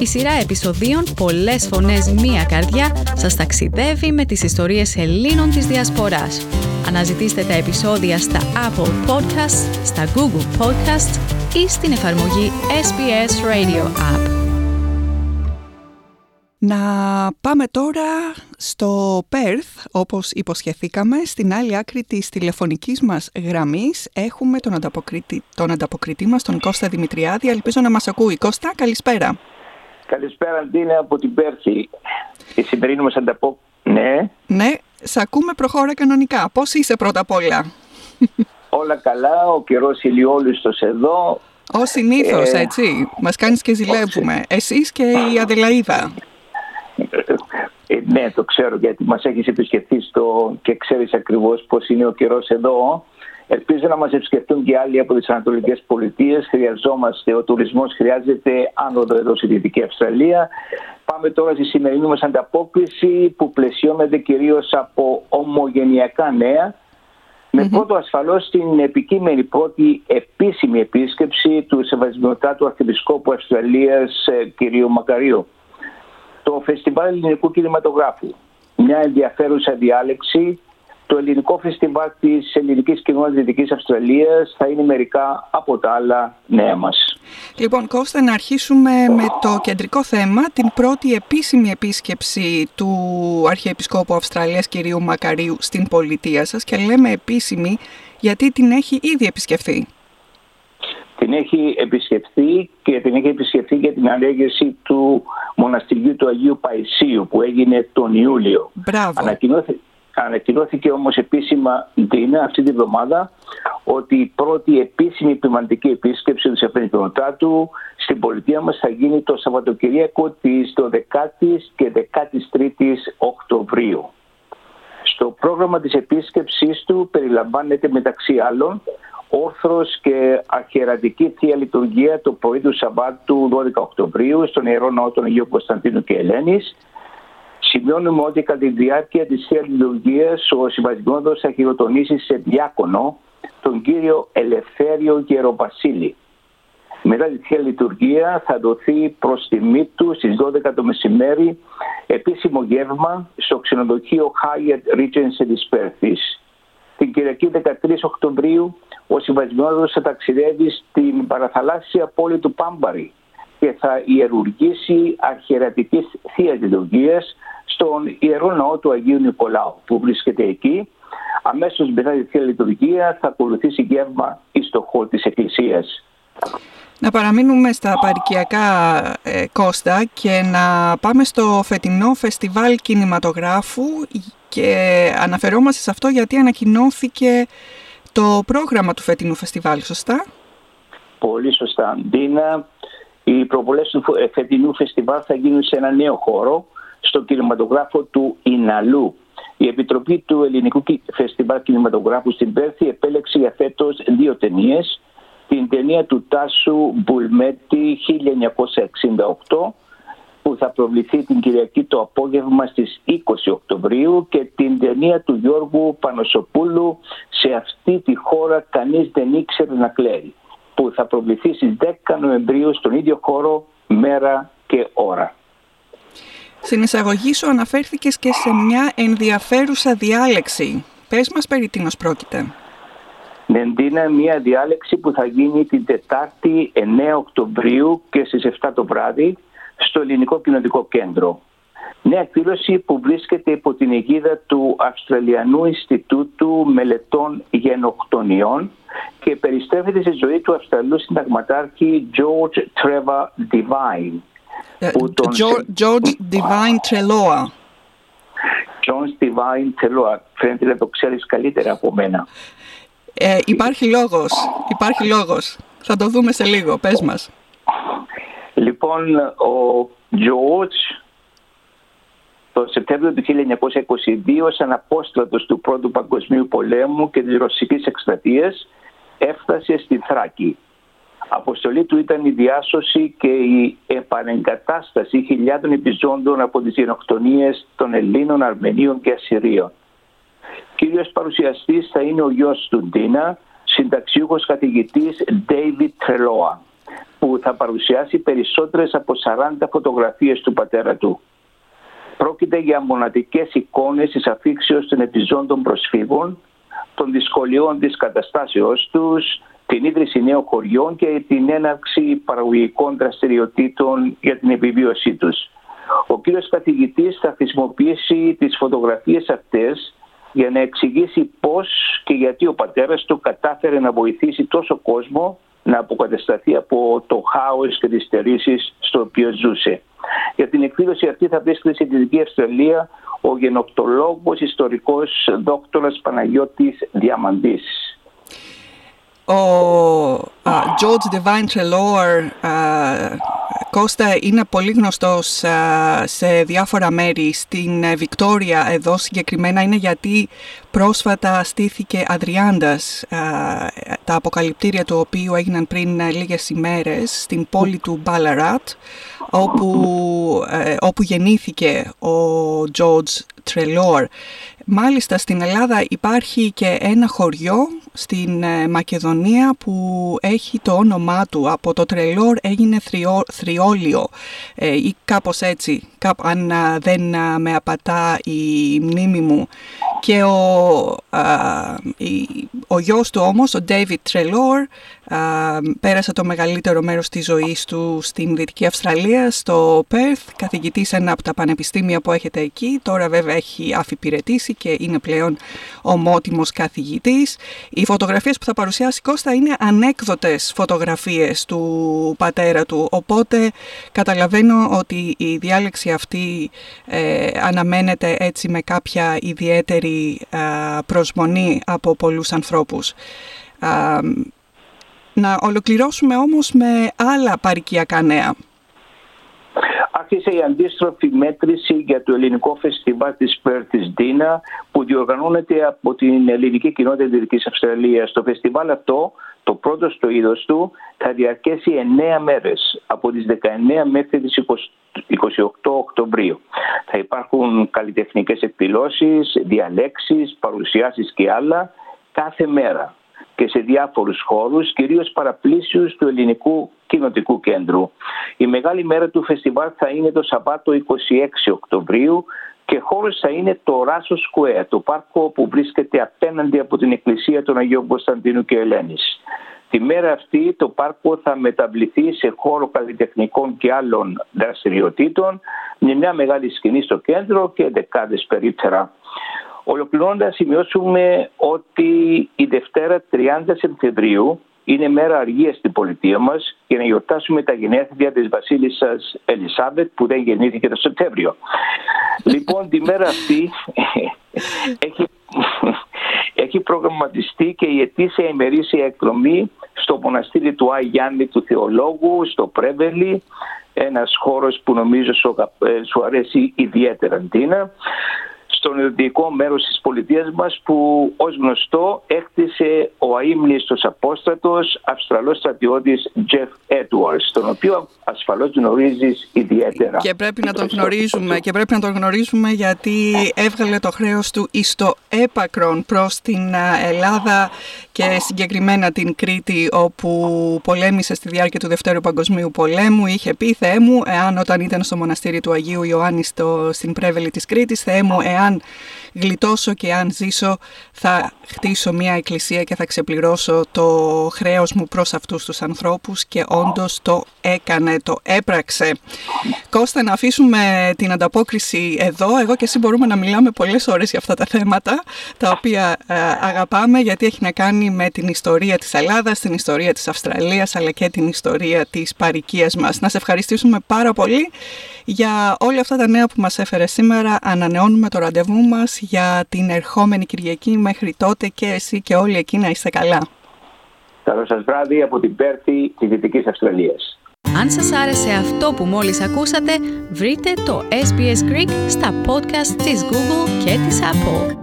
Η σειρά επεισοδίων «Πολλές φωνές, μία καρδιά» σας ταξιδεύει με τις ιστορίες Ελλήνων της Διασποράς. Αναζητήστε τα επεισόδια στα Apple Podcasts, στα Google Podcasts ή στην εφαρμογή SBS Radio App. Να πάμε τώρα στο Πέρθ, όπως υποσχεθήκαμε. Στην άλλη άκρη της τηλεφωνικής μας γραμμής έχουμε τον ανταποκριτή μας, τον Κώστα Δημητριάδη. Ελπίζω να μας ακούει. Κώστα, καλησπέρα. Καλησπέρα, Αντίνα, από την Πέρθη. Η σημερινή μας Ναι, σ' ακούμε, προχώρα κανονικά. Πώς είσαι πρώτα απ' όλα? Όλα καλά, ο καιρός ηλιόλουστος εδώ. Ως συνήθως, έτσι. Μας κάνεις και ζηλεύουμε. Εσείς και η Αδελαΐδα. Ναι, το ξέρω, γιατί μας έχεις επισκεφθεί και ξέρεις ακριβώς πώς είναι ο καιρός εδώ. Ελπίζω να μας επισκεφτούν και άλλοι από τις ανατολικές πολιτείες. Χρειαζόμαστε, ο τουρισμός χρειάζεται άνοδο εδώ στη Δυτική Αυστραλία. Πάμε τώρα στη σημερινή μας ανταπόκριση, που πλαισιώνεται κυρίως από ομογενειακά νέα. Με πρώτο ασφαλώς την επικείμενη πρώτη επίσημη επίσκεψη του Σεβασμιωτάτου Αρχιεπισκόπου Αυστραλίας κ. Μακαρίου. Το Φεστιβάλ Ελληνικού Κινηματογράφου. Μια ενδιαφέρουσα διάλεξη. Το ελληνικό φεστιβάλ της ελληνικής κοινότητας Δυτικής Αυστραλίας θα είναι μερικά από τα άλλα νέα μας. Λοιπόν, Κώστα, να αρχίσουμε με το κεντρικό θέμα, την πρώτη επίσημη επίσκεψη του Αρχιεπισκόπου Αυστραλίας κ. Μακαρίου στην πολιτεία σας, και λέμε επίσημη γιατί την έχει ήδη επισκεφθεί. Την έχει επισκεφθεί για την ανέγερση του μοναστηριού του Αγίου Παϊσίου που έγινε τον Ιούλιο. Μπράβο. Ανακοινώθηκε όμως επίσημα αυτή τη βδομάδα ότι η πρώτη επίσημη ποιηματική επίσκεψη του Σεβασμιωτάτου στην πολιτεία μας θα γίνει το Σαββατοκυριακό της 12ης και 13ης Οκτωβρίου. Στο πρόγραμμα της επίσκεψής του περιλαμβάνεται μεταξύ άλλων όρθρος και αρχιερατική Θεία Λειτουργία το πρωί του Σαββάτου 12 Οκτωβρίου στον Ιερό Ναό των Αγίου Κωνσταντίνου και Ελένης. Σημειώνουμε ότι κατά τη διάρκεια της Θείας Λειτουργίας ο Συμβασμιώτος θα χειροτονήσει σε διάκονο τον κύριο Ελευθέριο Γεροβασίλη. Μετά τη Θεία Λειτουργία θα δοθεί προς τιμή του στις 12 το μεσημέρι επίσημο γεύμα στο ξενοδοχείο Hyatt Regency της Πέρθης. Την Κυριακή 13 Οκτωβρίου ο Συμβασμιώτος θα ταξιδεύει στην παραθαλάσσια πόλη του Πάμπαρη και θα ιερουργήσει αρχιερατικής Θείας Λειτουργίας στον Ιερό Ναό του Αγίου Νικολάου που βρίσκεται εκεί. Αμέσως μετά τη Θεία Λειτουργία θα ακολουθήσει γεύμα στο χώρο της Εκκλησίας. Να παραμείνουμε στα παροικιακά, Κώστα, και να πάμε στο φετινό Φεστιβάλ Κινηματογράφου, και αναφερόμαστε σε αυτό γιατί ανακοινώθηκε το πρόγραμμα του φετινού φεστιβάλ, σωστά? Πολύ σωστά, Ντίνα. Οι προβολές του φετινού φεστιβάλ θα γίνουν σε ένα νέο χώρο, στο κινηματογράφο του Ιναλού. Η Επιτροπή του Ελληνικού Φεστιβάλ Κινηματογράφου στην Πέρθη επέλεξε για φέτος δύο ταινίες. Την ταινία του Τάσου Μπουλμέτη 1968 που θα προβληθεί την Κυριακή το απόγευμα στις 20 Οκτωβρίου και την ταινία του Γιώργου Πανωσοπούλου «Σε αυτή τη χώρα κανείς δεν ήξερε να κλαίει» που θα προβληθεί στις 10 Νοεμβρίου στον ίδιο χώρο, μέρα και ώρα. Στην εισαγωγή σου αναφέρθηκες και σε μια ενδιαφέρουσα διάλεξη. Πες μας περί τίνος πρόκειται. Είναι μια διάλεξη που θα γίνει την Τετάρτη 9 Οκτωβρίου και στις 7 το βράδυ στο Ελληνικό Κοινοτικό Κέντρο. Νέα εκδήλωση που βρίσκεται υπό την αιγίδα του Αυστραλιανού Ινστιτούτου Μελετών Γενοκτονιών και περιστρέφεται στη ζωή του Αυστραλού συνταγματάρχη George Trevor Devine. George Devine Treloar. George Devine Treloar. Φαίνεται να το ξέρεις καλύτερα από μένα. Υπάρχει λόγος. Θα το δούμε σε λίγο. Πες μας. Λοιπόν, ο George το Σεπτέμβριο του 1922 σαν απόστρατος του Πρώτου Παγκοσμίου Πολέμου και της Ρωσικής Εκστρατείας έφτασε στη Θράκη. Αποστολή του ήταν η διάσωση και η επανεγκατάσταση χιλιάδων επιζώντων από τις γενοκτονίες των Ελλήνων, Αρμενίων και Ασσυρίων. Κύριος παρουσιαστής θα είναι ο γιος του Ντίνα, συνταξιούχος καθηγητής David Treloar. που θα παρουσιάσει περισσότερες από 40 φωτογραφίες του πατέρα του. Πρόκειται για μοναδικές εικόνες της αφίξεως των επιζώντων προσφύγων, των δυσκολιών της καταστάσεως τους, την ίδρυση νέων χωριών και την έναρξη παραγωγικών δραστηριοτήτων για την επιβίωσή τους. Ο κύριος καθηγητής θα χρησιμοποιήσει τις φωτογραφίες αυτές για να εξηγήσει πώς και γιατί ο πατέρας του κατάφερε να βοηθήσει τόσο κόσμο να αποκατασταθεί από το χάος και τις στερήσεις στο οποίο ζούσε. Για την εκδήλωση αυτή θα βρίσκεται στη Δυτική Αυστραλία ο γενοκτολόγος ιστορικός δόκτωρας Παναγιώτης Διαμαντής. Ο George Devine Treloar, Κώστα, είναι πολύ γνωστός σε διάφορα μέρη. Στην Βικτόρια εδώ συγκεκριμένα είναι γιατί πρόσφατα στήθηκε Αδριάντας, τα αποκαλυπτήρια του οποίου έγιναν πριν λίγες ημέρες στην πόλη του Ballarat, όπου γεννήθηκε ο George Treloar. Μάλιστα στην Ελλάδα υπάρχει και ένα χωριό στην Μακεδονία που έχει το όνομά του. Από το Τρελόρ έγινε Θριόλιο ή κάπως έτσι, αν δεν με απατά η μνήμη μου. Και ο γιος του όμως, ο David Treloar, πέρασε το μεγαλύτερο μέρος της ζωής του στην Δυτική Αυστραλία, στο Πέρθ, καθηγητής σε ένα από τα πανεπιστήμια που έχετε εκεί. Τώρα βέβαια έχει αφιπηρετήσει και είναι πλέον ομότιμος καθηγητής. Οι φωτογραφίες που θα παρουσιάσει, Κώστα, είναι ανέκδοτες φωτογραφίες του πατέρα του, οπότε καταλαβαίνω ότι η διάλεξη αυτή αναμένεται έτσι με κάποια ιδιαίτερη προσμονή από πολλούς ανθρώπους. Να ολοκληρώσουμε όμως με άλλα παροικιακά νέα. Άρχισε η αντίστροφη μέτρηση για το ελληνικό φεστιβάλ της Πέρθ της Ντίνα, που διοργανώνεται από την ελληνική κοινότητα της Δυτικής Αυστραλίας. Το φεστιβάλ αυτό, το πρώτο στο είδος του, θα διαρκέσει 9 μέρες, από τις 19 μέχρι τις 28 Οκτωβρίου. Θα υπάρχουν καλλιτεχνικές εκδηλώσεις, διαλέξεις, παρουσιάσεις και άλλα κάθε μέρα και σε διάφορους χώρους, κυρίως παραπλήσιους του Ελληνικού Κοινοτικού Κέντρου. Η μεγάλη μέρα του φεστιβάλ θα είναι το Σαββάτο 26 Οκτωβρίου και χώρος θα είναι το Ράσο Square, το πάρκο που βρίσκεται απέναντι από την Εκκλησία των Αγίων Κωνσταντίνου και Ελένης. Τη μέρα αυτή το πάρκο θα μεταβληθεί σε χώρο καλλιτεχνικών και άλλων δραστηριοτήτων, με μια μεγάλη σκηνή στο κέντρο και δεκάδες περίπτερα. Ολοκληρώνοντας, σημειώσουμε ότι η Δευτέρα 30 Σεπτεμβρίου είναι μέρα αργίας στην πολιτεία μας για να γιορτάσουμε τα γενέθλια της βασίλισσας Ελισάβετ, που δεν γεννήθηκε το Σεπτέμβριο. Λοιπόν, τη μέρα αυτή έχει προγραμματιστεί και η ετήσια ημερήσια εκδρομή στο μοναστήρι του Άι Γιάννη του Θεολόγου, στο Πρέβελι, ένας χώρος που νομίζω σου αρέσει ιδιαίτερα, Ντίνα, στον ειδικό μέρος της πολιτείας μας, που ως γνωστό έκτισε ο αείμνηστος απόστρατος Αυστραλός στρατιώτης Jeff Edwards, τον οποίο ασφαλώς γνωρίζεις ιδιαίτερα. Και πρέπει να τον γνωρίζουμε γιατί έβγαλε το χρέος του εις το έπακρον προς την Ελλάδα και συγκεκριμένα την Κρήτη, όπου πολέμησε στη διάρκεια του Δευτέρου Παγκοσμίου Πολέμου. Είχε πει: Θεέ μου, εάν όταν ήταν στο μοναστήρι του Αγίου Ιωάννη στην Πρέβελη της Κρήτης, Θεέ μου, εάν γλιτώσω και αν ζήσω, θα χτίσω μια εκκλησία και θα ξεπληρώσω το χρέος μου προς αυτούς τους ανθρώπους, και όντως το έκανε, το έπραξε. Κώστα, να αφήσουμε την ανταπόκριση εδώ. Εγώ και εσύ μπορούμε να μιλάμε πολλές ώρες για αυτά τα θέματα, τα οποία αγαπάμε, γιατί έχει να κάνει με την ιστορία της Ελλάδας, την ιστορία της Αυστραλίας, αλλά και την ιστορία της παροικίας μας. Να σε ευχαριστήσουμε πάρα πολύ για όλα αυτά τα νέα που μας έφερε σήμερα. Ανανεώνουμε το ραντεβού μας για την ερχόμενη Κυριακή. Μέχρι τότε και εσύ και όλοι εκεί να είστε καλά. Καλό σας βράδυ από την Πέρθη της Δυτικής Αυστραλίας. Αν σας άρεσε αυτό που μόλις ακούσατε, βρείτε το SBS Greek στα podcast της Google και της Apple.